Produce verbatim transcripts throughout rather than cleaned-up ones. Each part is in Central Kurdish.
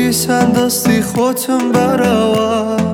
دیسان دەستی خۆتم بەرەوە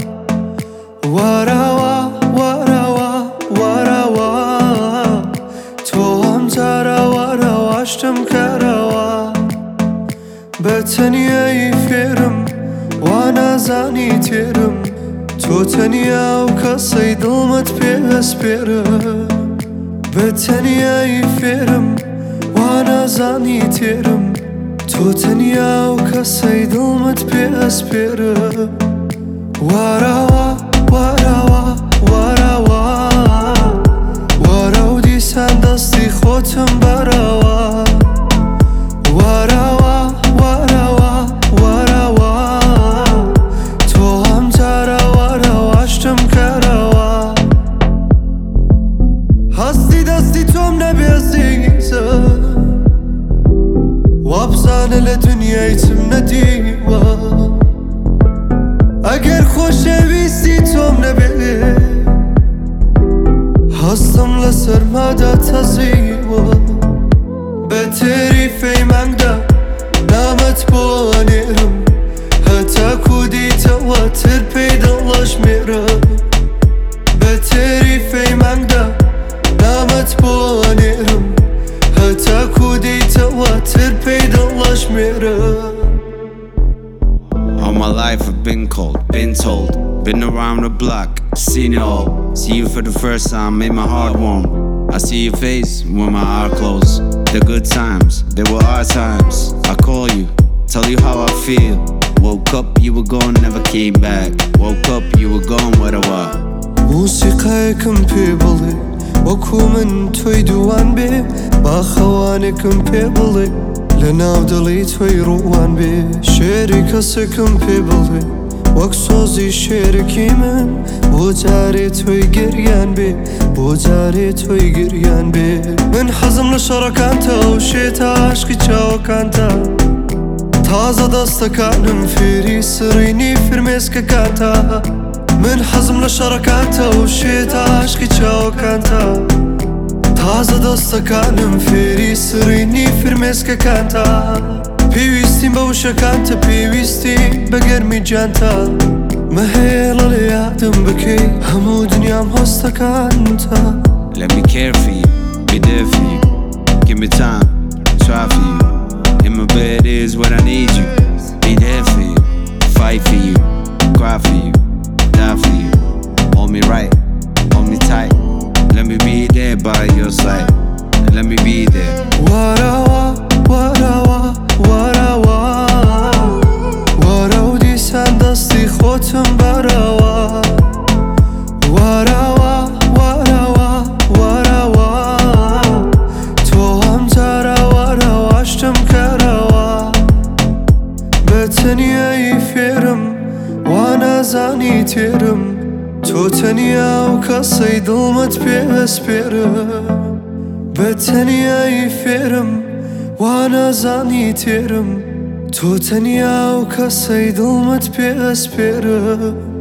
وەرەوە وەرەوە وەرەوە تۆ ئەم جارە وەرەوە شتم کەرەوە بە تەنیایی فێرم وا نازانی تێرم تۆ تەنیا و کەسەی دڵمت پێوەسپێرە بە تەنیایی فێرم وا نازانی تێرم تۆ تەنیا و کەسەی دڵمت پێوەسپێرە وەرەوە وەرەوە وەرەوە وەرە و دیسان دەستی خۆتم بەرەوە وەرەوە وەرەوە وەرەوە تۆ ئەم جارە وەرەوە شتم کەرەوە هەستی دەستی تۆم نەبێزیزە وابزانە لە دنیای چم نەدیوە ئەگەر خۆشەویستی تۆم نەبێ هەستم لە سەرمادا تەزیوە بە تێریفەی مانگدا نامەت بۆ ئەنێرم هەتاکو دیتەوە تر پێی دڵەشمێرە بە تێریفەی مانگدا نامەت بۆ ئەنێرم هەتاکو دیتەوە تر پێی دڵەشمێرە All my life I've been cold, been told, been around the block, seen it all. See you for the first time, made my heart warm. I see your face when my eyes close. The good times, they were our times. I call you, tell you how I feel. Woke up, you were gone, never came back. Woke up, you were gone, what a while. موسیقایەکم پێ بڵێ وەکو من تۆی دووان بێ با خەوانێکم پێ بڵێ لە ناو دڵی تۆی ڕووان بێ شێری کەسێکم پێ بڵێ وەک سۆزی شێرەکی من بۆ جارێ تۆی گریان بێ بۆ جارێ تۆی گریان بێ من حەزم لە شەڕەکانتە و شێتە عاشقی چاوەکانتە تازە دەستەکانم فێری سڕینی فرمێسکەکانتە من حەزم لە شەڕەکانتە و شێتە عاشقی چاوەکانتە تازە دەستەکانم فێری سڕینی فرمێسکەکانتە پێویستیم بە وشەکانتە پێویستیم بە گەرمی جانتە مەهێڵە لە یادم بکەی هەموو دنیام هۆستەکانتە Let me care for you, be there for you. Give me time, try for you. In my bed is what I need you. Be there for you, fight for you, cry for you, die for you. Hold me right, hold me tight. Let me be there by your side. Let me be there. وەرەوە وەرەوە وەرەوە وەرە و دیسان دەستی خۆتم بەرەوە وەرەوە وەرەوە وەرەوە تۆ ئەم جارە وەرەوە شتم کەرەوە بە تەنیایی فێرم وا نازانی تێرم تۆ تەنیا و کەسەی دڵمت پێوەسپێرە بە تەنیایی فێرم وا نازانی تێرم تۆ تەنیا و کەسەی دڵمت پێوەسپێرە